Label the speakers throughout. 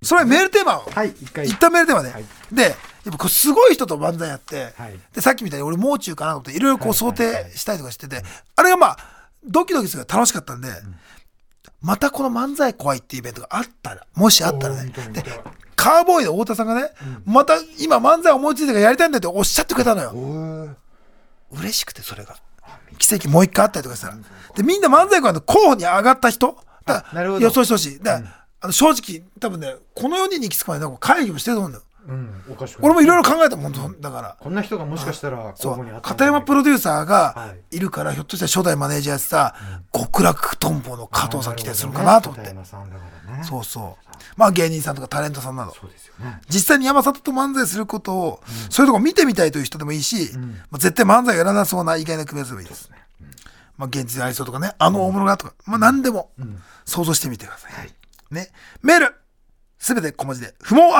Speaker 1: それはメールテーマを、
Speaker 2: はい、
Speaker 1: 一旦メールテーマで、
Speaker 2: はい、
Speaker 1: でやっぱこうすごい人と漫才やって、
Speaker 2: はい、
Speaker 1: でさっきみたいに俺もう中かなと思っていろいろこう想定したりとかしてて、あれがまあドキドキするから楽しかったんで、またこの漫才怖いっていうイベントがあったら、もしあったらね、でカーボーイの太田さんがね、また今漫才思いついてからやりたいんだっておっしゃってくれたのよ。嬉しくて、それが奇跡もう一回あったりとかしたら、でみんな漫才怖いの候補に上がった人だから予想してほしい。だから正直多分ね、この4人に行き着くまで会議もしてると思うんだよ。俺もいろいろ考えたもんだから、
Speaker 2: こんな人がもしかしたら候補にあった。
Speaker 1: 片山プロデューサーがいるから、ひょっとしたら初代マネージャーやってた極楽とんぼの加藤さん来たりするかなと思って。そうそう、まあ芸人さんとかタレントさんなど、実際に山里と漫才することを、そういうとこ見てみたいという人でもいいし、絶対漫才やらなそうな意外な組み合わせでもいいです。まあ現実にありそうとかね、大物がとか、まあ何でも想像してみてくださいね。メールすべて小文字で、不毛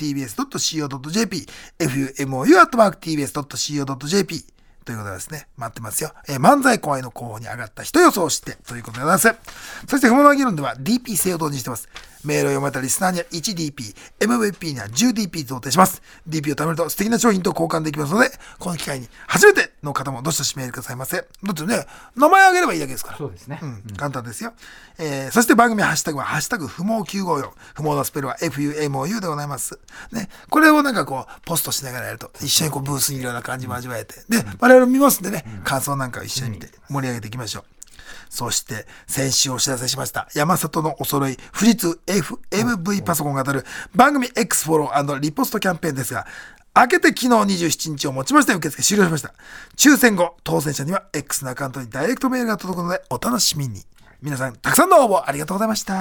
Speaker 1: @tbs.co.jp、fumou@tbs.co.jp ということでですね、待ってますよ。漫才怖いの候補に上がった人予想してということでございます。そして不毛な議論では DP 制を導入しています。メールを読まれたリスナーには 1DP、MVP には 10DP 贈呈します。DP を貯めると素敵な商品と交換できますので、この機会に初めての方もどしどしメールくださいませ。だってね、名前あげればいいだけですから。
Speaker 2: そうですね。
Speaker 1: 簡単ですよ。そして番組ハッシュタグはハッシュタグ不毛954。不毛のスペルは FUMOU でございます。ね。これをなんかこう、ポストしながらやると、一緒にこうブースにいるような感じも味わえて。で、我々見ますんでね、感想なんかを一緒に見て盛り上げていきましょう。そして先週お知らせしました山里のお揃い富士通 FMV パソコンが当たる番組 X フォロー&リポストキャンペーンですが、明けて昨日27日をもちまして受付終了しました。抽選後当選者には X のアカウントにダイレクトメールが届くのでお楽しみに。皆さんたくさんの応募ありがとうございました。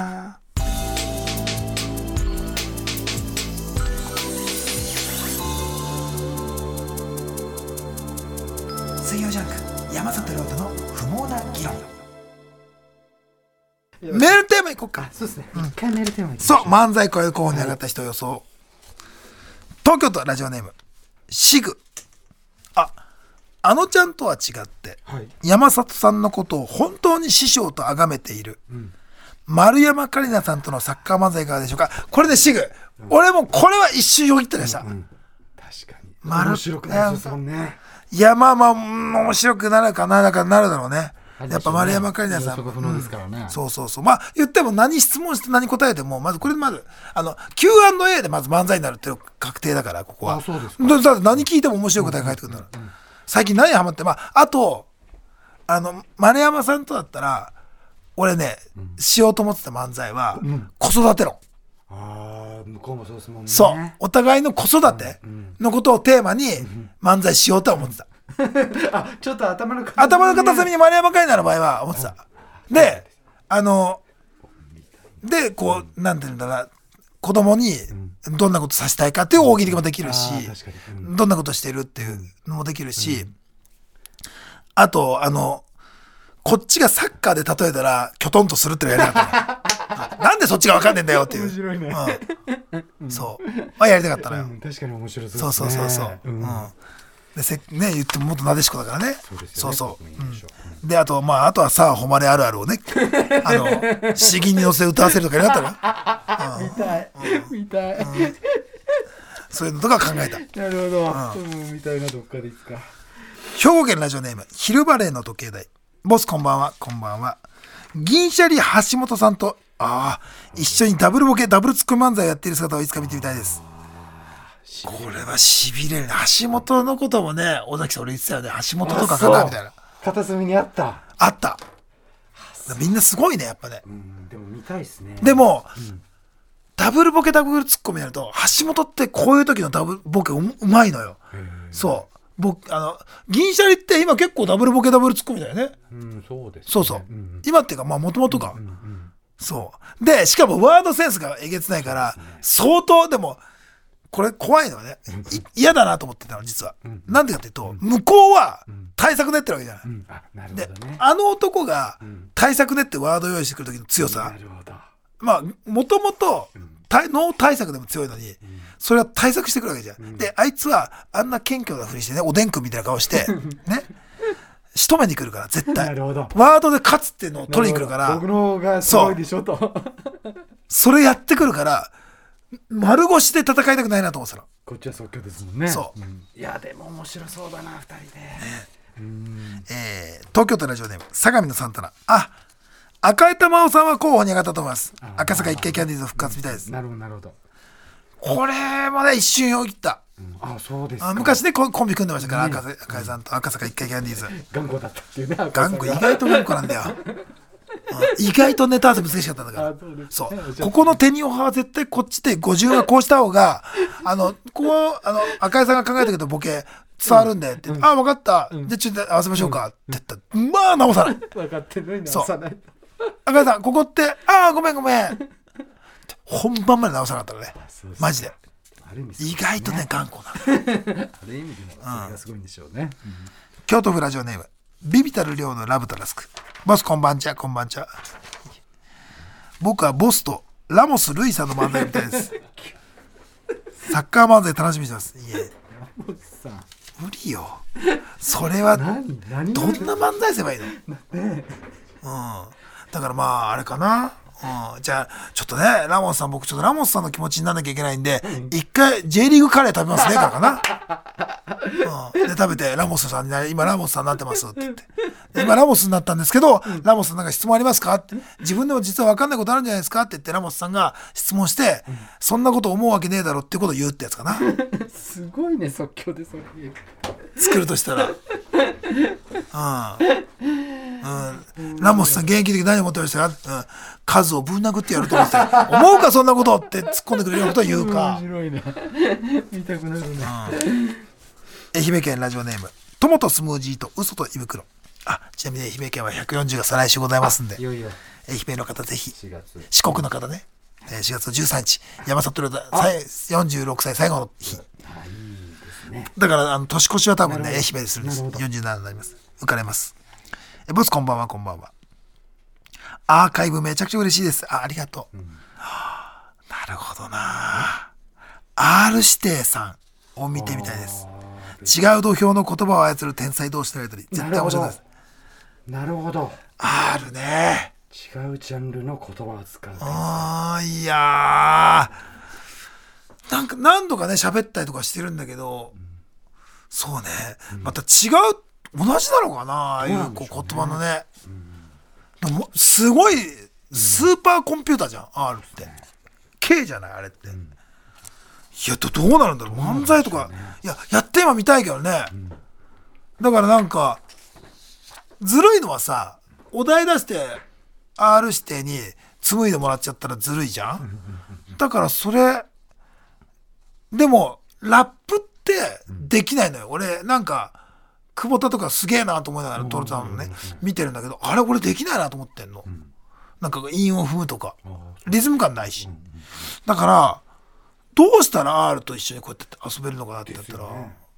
Speaker 1: 水曜ジャンク山里亮太の不毛な議論。メールテーマいこうか。
Speaker 2: そうですね。一回メールテーマいきまし
Speaker 1: そ
Speaker 2: ょう。
Speaker 1: う、漫才候補に上がった人予想。東京都ラジオネームシグ。あのちゃんとは違って、山里さんのことを本当に師匠と崇めている、丸山桂里奈さんとのサッカー漫才いかがでしょうか。これでシグ、俺もこれは一瞬よぎってました。
Speaker 2: 確かに面白くないですもんね。
Speaker 1: いやまあ面白くなるかなるだろうね。やっぱ丸山桂里奈さん、そうまあ言っても何質問して何答えてもまずこれQ&A でまず漫才になるっていう確定だから、ここは。そうですか。だって何聞いても面白い答え返ってくるんだから。最近何ハマって、あと丸山さんとだったら俺ね、しようと思ってた漫才は子育て論。
Speaker 2: 向こうもそうですもんね。
Speaker 1: そう、お互いの子育てのことをテーマに漫才しようとは思ってた。
Speaker 2: ちょっと頭の片
Speaker 1: 隅に丸山桂里奈の場合は思ってた。ででこうなんていうんだろう、子供にどんなことさせたいかっていう大喜利もできるし、どんなことしてるっていうのもできるし、あとこっちがサッカーで例えたらキョトンとするってのやりたかったね。なんでそっちが分かんねえんだよっていう。面白いね。そうやりたかったのよ。
Speaker 2: 確かに面白そうですね。
Speaker 1: そう。で言っても元なでしこだからね。そう。であとあとはさあ誉れあるあるをね、詩吟に乗せて歌わせるとかやったら見たい。そういうのとか考えた。
Speaker 2: なるほど。見たいな、どっかでいつか。
Speaker 1: 兵庫県ラジオネーム昼バレーの時計台。ボスこんばんは。銀シャリ橋本さんと一緒にダブルボケダブルツッコミ漫才をやっている姿をいつか見てみたいです。これはしびれる。橋本のこともね、尾崎さん俺言ってたよね。橋本とかかなみたいな。
Speaker 2: 片隅にあった。
Speaker 1: みんなすごいね、やっぱね。
Speaker 2: でも見たいですね。
Speaker 1: でも、ダブルボケダブルツッコミになると橋本ってこういう時のダブルボケうまいのよ。銀シャリって今結構ダブルボケダブルツッコミだよね。
Speaker 2: そうです。
Speaker 1: 今っていうかもともとか。そうで、しかもワードセンスがえげつないから相当。でもこれ怖いのはね、嫌だなと思ってたの実は。なんでかっていうと、向こうは対策練ってるわけじゃない。で男が対策練ってワード用意してくる時の強さ、もともとノー対策でも強いのに、それは対策してくるわけじゃん。であいつはあんな謙虚なふりしてね、おでんくんみたいな顔してね仕留めに来るから絶対。ワードで勝つっていうのを取りに来るから、
Speaker 2: 僕の方がすごいでしょと
Speaker 1: それやってくるから、 丸腰で戦いたくないなと思ってたの。
Speaker 2: こっちは即興ですもんね。
Speaker 1: そう、
Speaker 2: いやでも面白そうだな2人で、
Speaker 1: 東京都ラジオネーム相模のサンタナ。赤江玉緒さんは候補に上がったと思います。赤坂一回キャンディーズ復活みたいです。
Speaker 2: なるほどなるほど。
Speaker 1: これもね一瞬よぎった、
Speaker 2: そうですか。
Speaker 1: 昔ねコンビ組んでましたから、赤江さんと赤坂一回キャンディーズ。
Speaker 2: 頑固だったっていうね。
Speaker 1: 頑固、意外と頑固なんだよ意外とネタ合わせ難しかったんだから。そうここの手にオハは絶対こっちで50はこうした方が赤井さんが考えたけどボケ伝わるんでって、分かった、じゃあちょっと合わせましょうかって言ったら、まあ直さない。
Speaker 2: 分かってるのに直さない。
Speaker 1: 赤井さんここってごめん本番まで直さなかったらね、マジで意外とね頑固な
Speaker 2: ある意味でもそれがすごいんでしょうね。
Speaker 1: 京都府ラジオネームビビたる量のラブタラスク。ボスこんばんちは。こんばんちは。僕はボスとラモス・ルイさんの漫才みたいですサッカー漫才楽しみにしてます。いえ
Speaker 2: ラモスさん
Speaker 1: 無理よそれは。どんな漫才すればいいのだからまああれかな、じゃあちょっとねラモスさん、僕ちょっとラモスさんの気持ちにならなきゃいけないんで、一回 J リーグカレー食べますねからかな、で食べてラモスさんに今ラモスさんになってますって言って、今ラモスになったんですけど、ラモスさんなんか質問ありますかって、自分でも実は分かんないことあるんじゃないですかって言って、ラモスさんが質問して、そんなこと思うわけねえだろっていうことを言うってやつかな
Speaker 2: すごいね即興でそれ
Speaker 1: 作るとしたらラモスさん現役的に何を思ってましたか、数をぶん殴ってやると思って思うかそんなことって突っ込んでくれるようなことを言うか。
Speaker 2: 面白いな見たくなるね。
Speaker 1: 愛媛県ラジオネーム友とスムージーと嘘と胃袋。ちなみに愛媛県は140が再来週ございますんで、
Speaker 2: いよいよ
Speaker 1: 愛媛の方ぜひ、
Speaker 2: 4月
Speaker 1: 四国の方ね、4月13日山里亮太46歳最後の日。だから年越しは多分ね愛媛でするんです。47になります。浮かれます。ボスこんばんは。こんばんは。アーカイブめちゃくちゃ嬉しいです。ありがとう、なるほどな。R 指定さんを見てみたいです。違う土俵の言葉を操る天才同士のやりとり絶対面白いです。
Speaker 2: なるほど。
Speaker 1: R ね、
Speaker 2: 違うジャンルの言葉を使う。
Speaker 1: いやーなんか何度かね喋ったりとかしてるんだけど、そうね、また違う同じなのかな、ああいう言葉のね、でもすごいスーパーコンピューターじゃん、R って K じゃないあれって、いやどうなるんだろう、漫才とか、いややって今見たいけどね、だからなんかずるいのはさ、お題出して R 指定に紡いでもらっちゃったらずるいじゃん。だからそれでもラップってできないのよ。俺なんか久保田とかすげえなと思いながらトロさんのね見てるんだけど、あれ俺できないなと思ってんの。なんか韻を踏むとかリズム感ないし、だからどうしたら R と一緒にこうやって遊べるのかなって言ったら、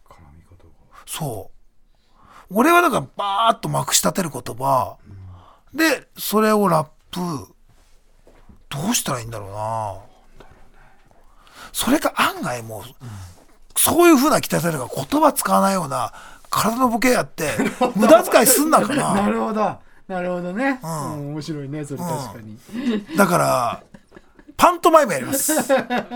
Speaker 1: そう俺はだからバーッとまくし立てる言葉でそれをラップどうしたらいいんだろうな。それか案外もうそういう風な期待されるから言葉使わないような体のボケやって無駄遣いすんなかな
Speaker 2: なるほどなるほどね、面白いねそれ確かに、
Speaker 1: だからパントマイムやります
Speaker 2: 歌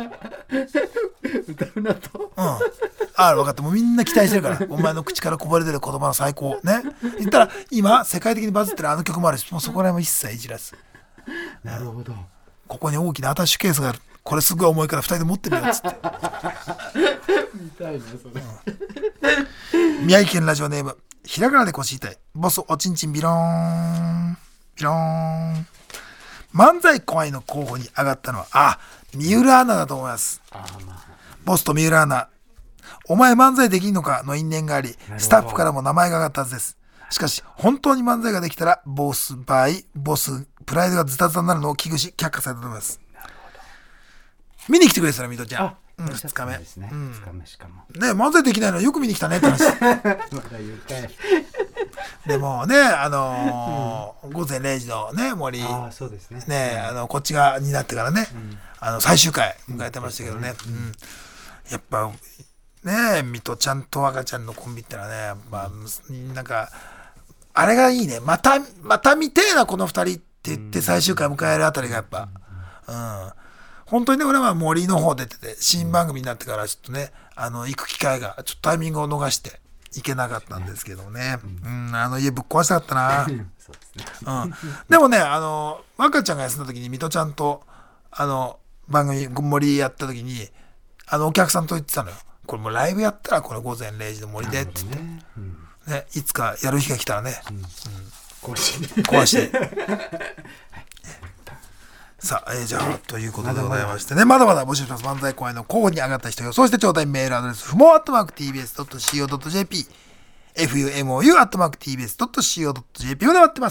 Speaker 2: うなと、
Speaker 1: 分かった、もうみんな期待してるからお前の口からこぼれ出る言葉の最高ね言ったら今世界的にバズってるあの曲もあるし、もうそこら辺も一切いじらず、
Speaker 2: なるほど、
Speaker 1: ここに大きなアタッシュケースがある、これすごい重いから2人で持ってみようっつって
Speaker 2: 見たいねそれ
Speaker 1: 宮城県ラジオネームひらがなで腰痛い。ボスおちんちんビローンビローン。漫才怖いの候補に上がったのは三浦アナだと思います。ボスと三浦アナ、お前漫才できんのかの因縁があり、スタッフからも名前が上がったはずです。しかし本当に漫才ができたらボスプライドがズタズタになるのを危惧し却下されたと思います。見に来てくれてたらミトちゃん、2日目
Speaker 2: ですね、2日目しかも
Speaker 1: ね、漫才できないのよく見に来たねって話
Speaker 2: まだ言うかい
Speaker 1: でもね午前0時のね森
Speaker 2: そうですね、
Speaker 1: こっち側になってからね、最終回迎えてましたけどね、やっぱねミトちゃんと赤ちゃんのコンビってのはね、やっぱなんかあれがいいね、また見てえなこの2人って言って最終回迎えるあたりがやっぱ、 本当にね、俺は森の方出てて、新番組になってからちょっとね、行く機会が、ちょっとタイミングを逃して行けなかったんですけどね。家ぶっ壊したかったな。
Speaker 2: そうですね。
Speaker 1: でもね、若ちゃんが休んだ時に、水戸ちゃんと、番組、森やった時に、お客さんと言ってたのよ。これもうライブやったら、これ午前0時の森でって言って。ね、いつかやる日が来たらね。壊し。さあ、じゃあ、ということでございましてね、まだまだ募集します。漫才公演の候補に上がった人予想してちょうだい。メールアドレス、fumo@tbs.co.jp、fumu@tbs.co.jp まで待ってます。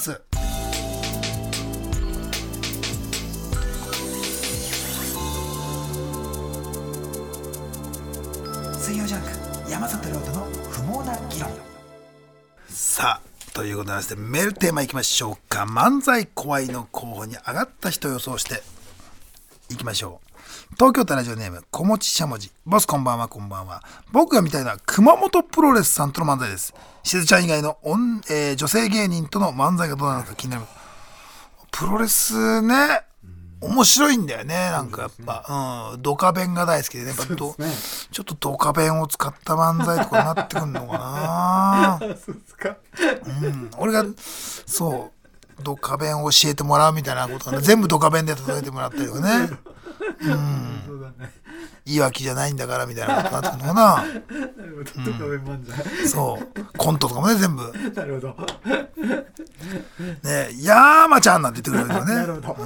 Speaker 2: 水曜ジャンク山里亮太の不毛な議論。
Speaker 1: さあ、ということでましてメールテーマいきましょうか。漫才怖いの候補に上がった人を予想していきましょう。東京都ラジオネーム小持しゃもじ。ボスこんばんは。こんばんは。僕が見たいのは熊本プロレスさんとの漫才です。しずちゃん以外の女性芸人との漫才がどうなのか気になる。プロレスね、面白いんだよね。なんかやっぱ、ドカベンが大好きでね、やっぱちょっとドカベンを使った漫才とかになってくるのかな。
Speaker 2: そうですか。
Speaker 1: 俺がそうドカベンを教えてもらうみたいなことが、ね、全部ドカベンで例えてもらったりとかね。
Speaker 2: そうだね。
Speaker 1: いいわけじゃないんだからみたいなことになってくるのかな。
Speaker 2: なるほど。ドカベン漫才。
Speaker 1: そうコントとかもね全部
Speaker 2: なるほど。
Speaker 1: ね、山ちゃんなんて言ってくれるからね。
Speaker 2: なるほど。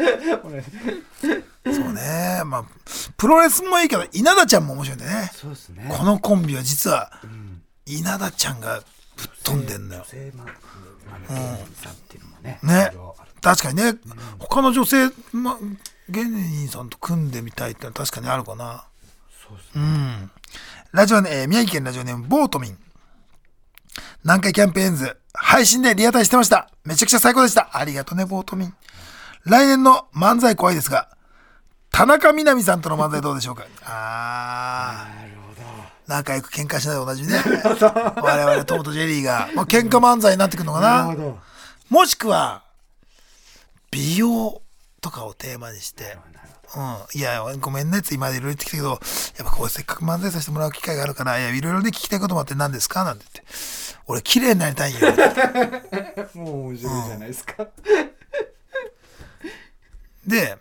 Speaker 1: そうね、まあプロレスもいいけど稲田ちゃんも面白いんだよね。
Speaker 2: そうですね。
Speaker 1: このコンビは実は稲田ちゃんがぶっ飛んでんだよ。
Speaker 2: 女性芸人さんっていうのもね。
Speaker 1: ね、確かにね、他の女性芸人さんと組んでみたいってのは確かにあるかな。
Speaker 2: そうですね。
Speaker 1: ラジオね、宮城県ラジオネームボートミン。南海キャンペーンズ配信でリアタイしてました。めちゃくちゃ最高でした。ありがとねボートミン。来年の漫才怖いですが、田中みな実さんとの漫才どうでしょうか。
Speaker 2: なるほど。
Speaker 1: 仲良く喧嘩しないでおなじみね。我々トムとジェリーがもう喧嘩漫才になってくるのかな。
Speaker 2: なるほど。
Speaker 1: もしくは美容とかをテーマにして、いやごめんねって今までいろいろ言ってきたけど、やっぱこうせっかく漫才させてもらう機会があるから、いやいろいろね聞きたいこともあって何ですかなんて言って、俺綺麗になりたいんよ。
Speaker 2: もう面白いじゃないですか。
Speaker 1: で、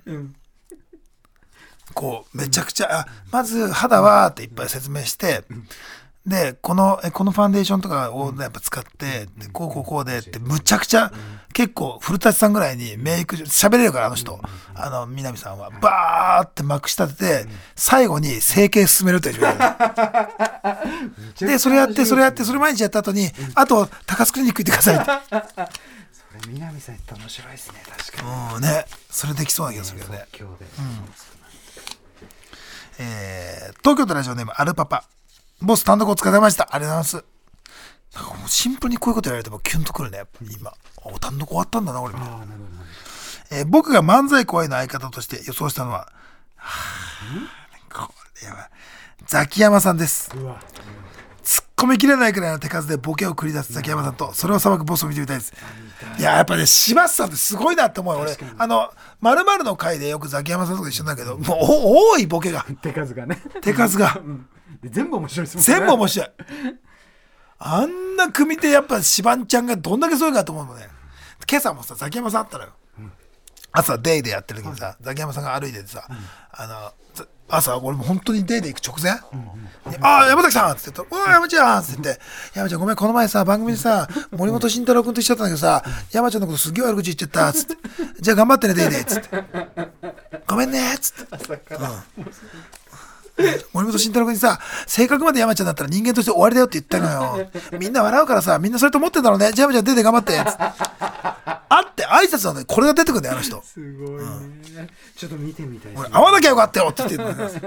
Speaker 1: こうめちゃくちゃまず肌はっていっぱい説明して、でこのファンデーションとかをやっぱ使って、こうでってむちゃくちゃ結構古舘さんぐらいにメイク喋れるから、南さんはバーってまくし立てて最後に整形進めるって言うで、それやってそれ毎日やった後に、あと高須クリニック行ってくださいって。
Speaker 2: それ南さんって面白いですね。確かに。
Speaker 1: ね、それできそうな気がするけどね。東京都ラジオネームアルパパ。ボス単独お疲れ様でした。ありがとうございます。なんかもうシンプルにこういうことやられてもキュンとくるね。やっぱ今単独終わったんだな俺みたいな。僕が漫才怖いの相方として予想したのは、これはザキヤマさんです。突っ込みきれないくらいの手数でボケを繰り出すザキヤマさんと、それをさばくボスを見てみたいです。いややっぱね、柴田さんってすごいなって思うよ。俺〇〇の回でよくザキヤマさんとか一緒なんだけど、もう多いボケが、
Speaker 2: 手数が全部面白いですもんね。
Speaker 1: 全部面白い。あんな組手やっぱシバンちゃんがどんだけすごいかと思うのね。今朝もさザキヤマさんあったのよ。朝デイでやってる時にさ、ザキヤマさんが歩いててさ、朝俺も本当にデイで行く直前、山崎さんっつって言うと、山ちゃんっつって言って、山ちゃんごめん、この前さ番組でさ森本慎太郎君と一緒だったんだけどさ、山ちゃんのことすげえ悪口言っちゃったっつって、じゃあ頑張ってねデイでっつって、ごめんねっつって、森本慎太郎君にさ、性格まで山ちゃんだったら人間として終わりだよって言ったのよ。みんな笑うからさ、みんなそれと思ってんだろうね。じゃあ山ちゃんデイで頑張ってっつって、あって挨拶なのにこれが出てくるんだよ、あの人。
Speaker 2: すごいね。ちょっと見てみたいですね。
Speaker 1: 俺会わなきゃよかったよって言ってるんです。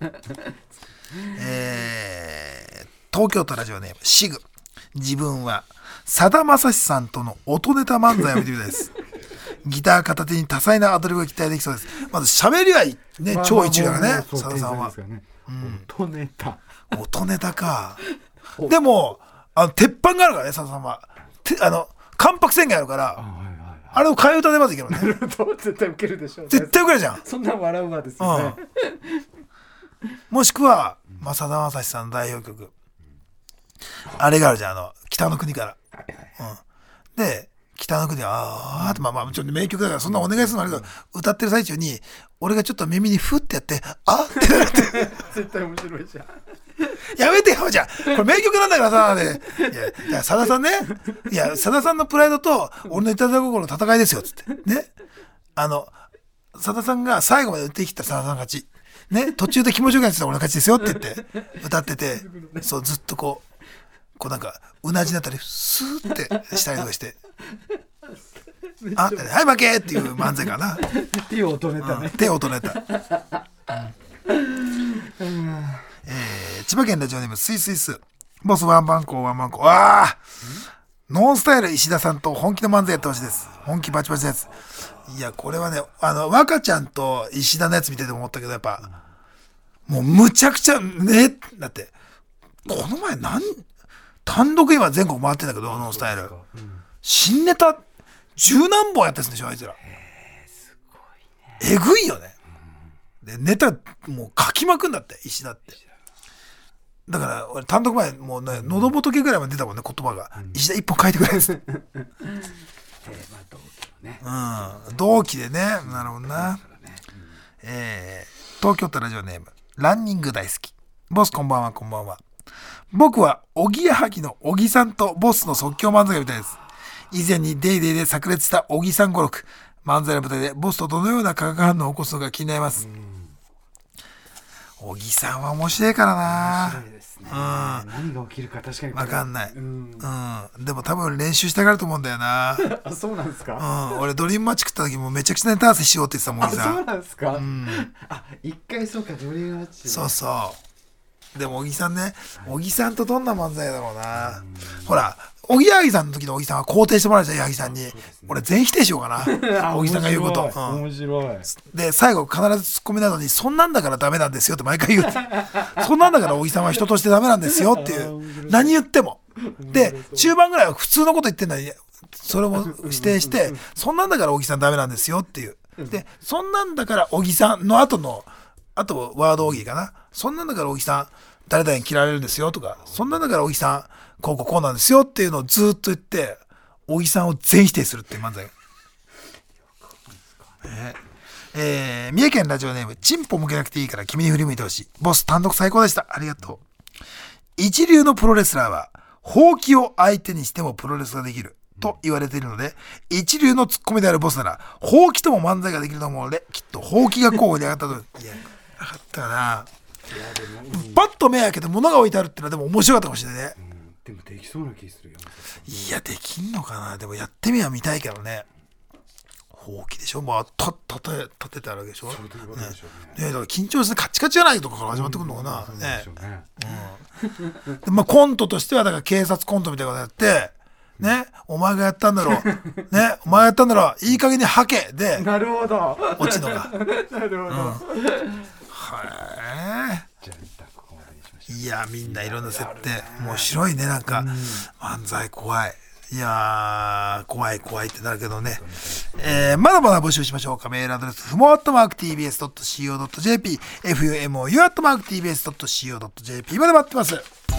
Speaker 1: 東京都ラジオネームシグ。自分はさだまさしさんとの音ネタ漫才を見てみたいです。ギター片手に多彩なアドリブが期待できそうです。まず喋りはね、超一流だからね、さださんは。
Speaker 2: 音ネタ。
Speaker 1: 音ネタか。でも鉄板があるからね、さださんは。関白宣言あるから、 あれを替え歌でまずいけどね。
Speaker 2: なるほど、絶対ウケるでしょうね。
Speaker 1: 絶対ウケるじゃん。
Speaker 2: そんなん笑うわですよね。
Speaker 1: もしくは正田正史さんの代表曲、あれがあるじゃん、北の国から。で北の国はって、まあちょっと名曲だからそんなお願いするのあれだけど、歌ってる最中に俺がちょっと耳にフッてやってってなって
Speaker 2: 絶対面白いじゃん。
Speaker 1: やめてよ、じゃあこれ名曲なんだからさ、ね、いやさださんね、いやさださんのプライドと俺のいたずら心の戦いですよっつってね、さださんが最後まで歌い切ったさださん勝ちね、途中で気持ちよくなってた俺の勝ちですよって言って歌ってて、そうずっとこうなんかうなじになったりスーってしたりとかしてはい負けっていう漫才かな。
Speaker 2: 手を音ねたね。
Speaker 1: 手を音ねた。千葉県ラジオネームスイスイスボスワンバンコノンスタイル石田さんと本気の漫才やってほしいです。本気バチバチのやつ。いやこれはね、若ちゃんと石田のやつ見てて思ったけど、やっぱもうむちゃくちゃね、だってこの前単独今全国回ってんだけど、ノンスタイル、新ネタ十何本やってるんでしょあいつら。
Speaker 2: すごいね。
Speaker 1: えぐいよね。でネタもう書きまくんだって石田って。だから俺単独前もうね喉仏ぐらいまで出たもんね、言葉が、石田一本書いてくれるんです。同期でね、なるほどな。東京都ラジオネームランニング大好きボス、こんばんは。こんばんは。僕はおぎやはぎの小木さんとボスの即興漫才が見たいです。以前にデイデイで炸裂した小木さん語録、漫才の舞台でボスとどのような化学反応を起こすのか気になります。小木さんは面白いからな。
Speaker 2: 面白いですね。何が起きるか確かに
Speaker 1: 分かんない。でも多分練習したがると思うんだよな。
Speaker 2: あ、そうなんですか。
Speaker 1: 俺ドリームマッチ食った時もめちゃくちゃネタ合わせしようって言ってたもん。小木さん。
Speaker 2: そうなんですか。一回そうか、ドリームマッチ。
Speaker 1: そうそう。でも小木さんね、小木さんとどんな漫才だろうな。ほらおぎやはぎさんの時の小木さんは肯定してもらうじゃん、矢作さんに。俺全否定しようかな小木さんが言うこと。
Speaker 2: 面白い。
Speaker 1: で最後必ずツッコミなのに、そんなんだからダメなんですよって毎回言うそんなんだから小木さんは人としてダメなんですよっていう、何言っても。で中盤ぐらいは普通のこと言ってんのにそれも否定して、そんなんだから小木さんダメなんですよっていう。でそんなんだから小木さんのあとワード大喜利かな、そんなんだから小木さん誰々に嫌われるんですよとか、そんなんだから小木さんこうなんですよっていうのをずっと言って小木さんを全否定するっていう漫才。三重県ラジオネームチンポ向けなくていいから君に振り向いてほしいボス、単独最高でした。ありがとう。一流のプロレスラーはほうきを相手にしてもプロレスができると言われているので、一流のツッコミであるボスならほうきとも漫才ができると思うので、きっとほうきが候補に上がったと。いやなかったかな。パッと目開けて物が置いてあるってのはでも面白かったかもしれないね。
Speaker 2: でもできそうな気するよ。
Speaker 1: いやできんのかな。でもやってみは見たいけどね。ほうきでしょ、まあ立ててあるわけでしょ。そういうことでしょうね。だから緊張してカチカチじゃないとかから始まってくるのかな。でまあコントとしてはだから警察コントみたいなことやってね、お前がやったんだろうね、お前がやったんだろう、いい加減に吐けで
Speaker 2: なるほど
Speaker 1: 落ちのが
Speaker 2: なるほど。
Speaker 1: いやみんないろんな設定面白いね。なんか漫才怖い。いや怖いってなるけどね。まだまだ募集しましょうか。メールアドレスふも@tbs.co.jp fumu@tbs.co.jp まで待ってます。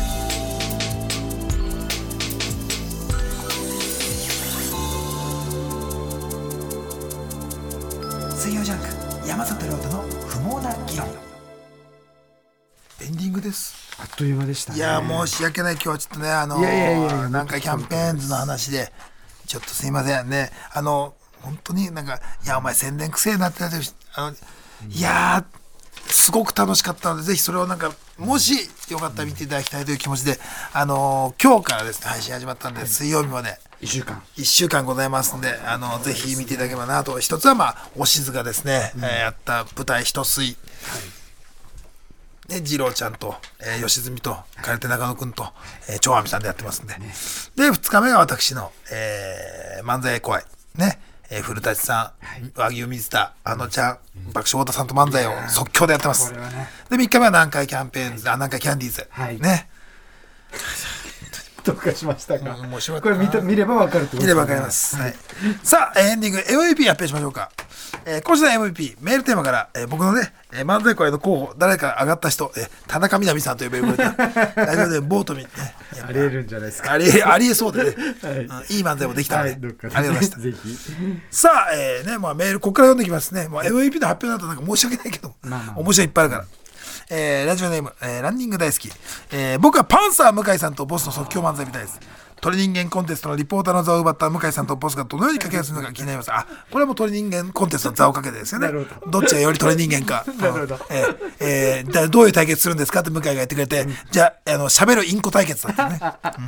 Speaker 1: 水曜ジャンク山里亮太の不毛な議論。エンディングです。
Speaker 2: あっという間でしたね。
Speaker 1: いや申し訳ない、今日はちょっとねなんかキャンペーンズの話でちょっとすいませんね。本当になんかいやお前宣伝くせえなってなっていやすごく楽しかったので、ぜひそれをなんかもしよかったら見ていただきたいという気持ちで、今日からですね配信始まったんで、水曜日まで1週間ございますんで、ぜひ見ていただければなと。一つはおしずがですね、やった舞台一水、で二郎ちゃんと、吉住と蛙手中野くんと、長阿弥さんでやってますんで、で2日目が私の、漫才怖いね、古舘さん、和牛水田あのちゃん、爆笑太田さんと漫才を即興でやってます。で3日目は南海キャンペーンズ、南海キャンディーズ、ね。
Speaker 2: どうかしましたか。
Speaker 1: 面白い。
Speaker 2: これ見れば分かるってことですね。
Speaker 1: 見れば分かります。はい。さあ、エンディング MVP 発表しましょうか。今週の MVP メールテーマから、僕のね、漫才界の候補誰か上がった人、田中みな実さんと呼ばれたラジオでボートに、
Speaker 2: ありえるんじゃないですか。
Speaker 1: ありえそうでね、いい漫才もできたので、ありがとうございました。
Speaker 2: ぜひ。
Speaker 1: さあ、まあ、メールここから読んでいきますね。もう MVP の発表だとなんか申し訳ないけど、面白いいっぱいあるから。ラジオネーム、ランニング大好き、僕はパンサー向井さんとボスの即興漫才みたいです。鳥人間コンテストのリポーターの座を奪った向井さんとボスがどのように掛け合いするのか気になります。あ、これはもう鳥人間コンテストの座をかけてですよね。どっちがより鳥人間か。
Speaker 2: なるほど。
Speaker 1: どういう対決するんですかって向井が言ってくれて、じゃあ、喋るインコ対決だったね。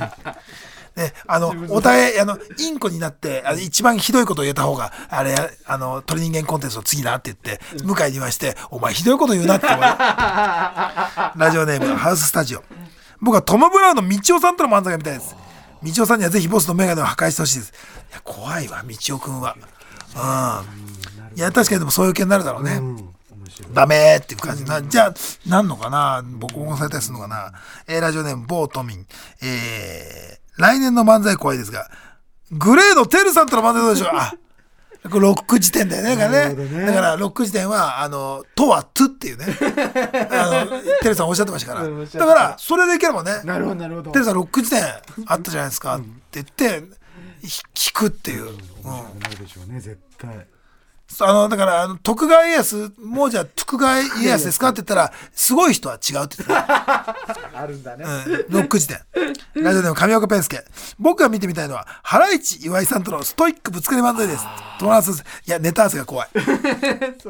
Speaker 1: お互い、インコになって、一番ひどいことを言った方が、鳥人間コンテスト次だって言って、向井に言わして、お前ひどいこと言うなって思う。ラジオネーム、ハウススタジオ。僕はトム・ブラウンの道夫さんとの漫才が見たいです。道夫さんにはぜひボスのメガネを破壊してほしいです。いや、怖いわ、道夫くんは。いや、確かにでもそういう系になるだろうね。ダメーっていう感じな。じゃあ、なんのかな、ボコボコされたりするのかな。ラジオネーム、某都民。来年の漫才怖いですが、グレーのテルさんとの漫才どうでしょう。あ、これロック時点だよね。だからロック時点は、とはトゥっていうね。テルさんおっしゃってましたから。だから、それでいければね。
Speaker 2: なるほど、なるほど。
Speaker 1: テルさんロック時点あったじゃないですかって言って、聞くっていう。
Speaker 2: なるでしょうね、絶対。
Speaker 1: だから徳川家康もうじゃあ徳川家康ですかって言ったらすごい人は違うって言ってた。
Speaker 2: あるんだね。
Speaker 1: ロック時点。ラジオでも上岡ペンスケ。僕が見てみたいのはハライチ岩井さんとのストイックぶつかり漫才です。友達です。いやネタ合わせが怖い。そう。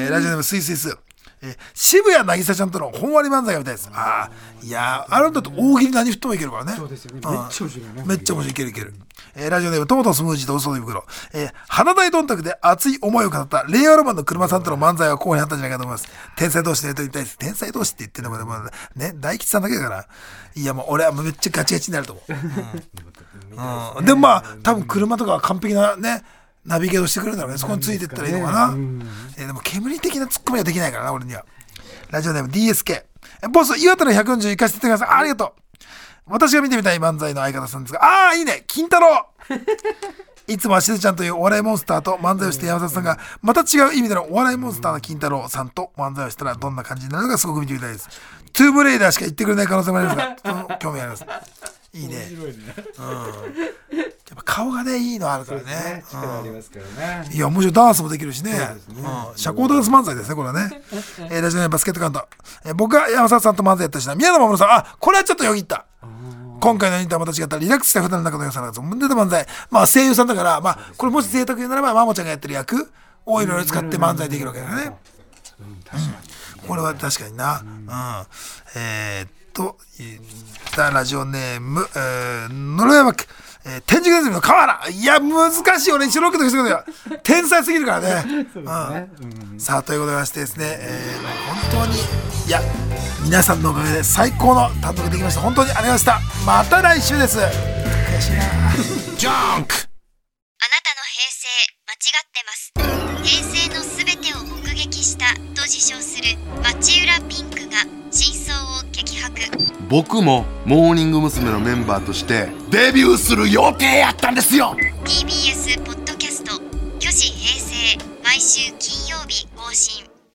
Speaker 1: ラジオでもスイスイス。渋谷渚ちゃんとのほんわり漫才が見たいです。いやあれだと大喜利何振ってもいけるからね。
Speaker 2: そうですよね。めっちゃ面白いね。
Speaker 1: めっちゃ面白い、いける。ラジオネームトマトスムージーと嘘の胃袋。花大どんたくで熱い思いを語った令和ロマンの車さんとの漫才は候補にあったんじゃないかと思います。天才同士でやりたいです。天才同士って言ってるのもね、大吉さんだけだから。いやもう俺はめっちゃガチガチになると思う。でもまあ多分車とかは完璧なねナビゲートしてくれるんだろうね。そこについてったらいいのかな。でも煙的なツッコミはできないからな俺には。ラジオネーム DSK。ボス岩手の140行かせてください。ありがとう。私が見てみたい漫才の相方さんですが、いいね、金太郎。いつもはしずちゃんというお笑いモンスターと漫才をして山里さんが、また違う意味でのお笑いモンスターの金太郎さんと漫才をしたらどんな感じになるのかすごく見てみたいです。トゥームレイダーしか言ってくれない可能性もありますが、興味あります。いいね。やっぱ顔がね、いいのあるからね。
Speaker 2: 力ありますからね。
Speaker 1: いや、もちろんダンスもできるしね。社交ダンス漫才ですね、これはね。ラジオネームバスケットカウント。僕が山里さんと漫才やったしな、宮野真守さん、これはちょっとよぎった。今回のインターまた違ったリラックスした普段の中の良さなんですよ。出た漫才。声優さんだから、これもし贅沢言うならば、マモちゃんがやってる役をいろいろ使って漫才できるわけだね。これは確かにな。ラジオネーム、ノロヤバック。天竺ネズミの河原。いや、難しい。俺一応ロケとかしてください。天才すぎるからね。さあ、ということでましてですね、本当に、いや、皆さんのおかげで最高の単独できました。本当にありがとうございました。また来週です。悔しいな。ジャンク。
Speaker 3: あなたの平成間違ってます。平成のすべてを目撃したと自称する町浦ピンクが真相を激白。
Speaker 4: 僕もモーニング娘。のメンバーとしてデビューする予定やったんですよ。
Speaker 3: TBS ポッドキャスト「虚子平成」毎週金曜日更新。